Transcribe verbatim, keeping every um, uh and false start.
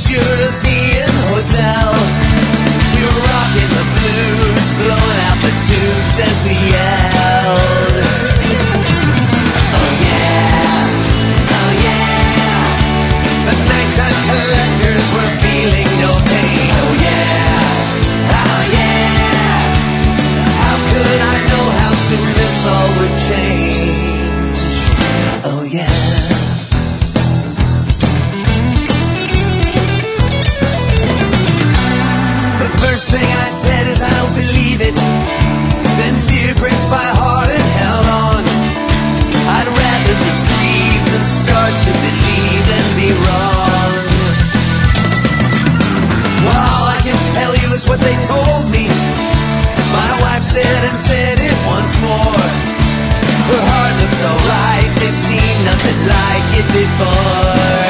European hotel. We were rocking the blues, blowing out the tubes as we yelled. Oh yeah, oh yeah. The nighttime collectors were feeling no pain. Oh yeah, oh yeah. How could I know how soon this all would change? Oh yeah. First thing I said is I don't believe it. Then fear gripped my heart and held on. I'd rather just grieve than start to believe and be wrong. Well, all I can tell you is what they told me. My wife said and said it once more. Her heart looks so right, they've seen nothing like it before.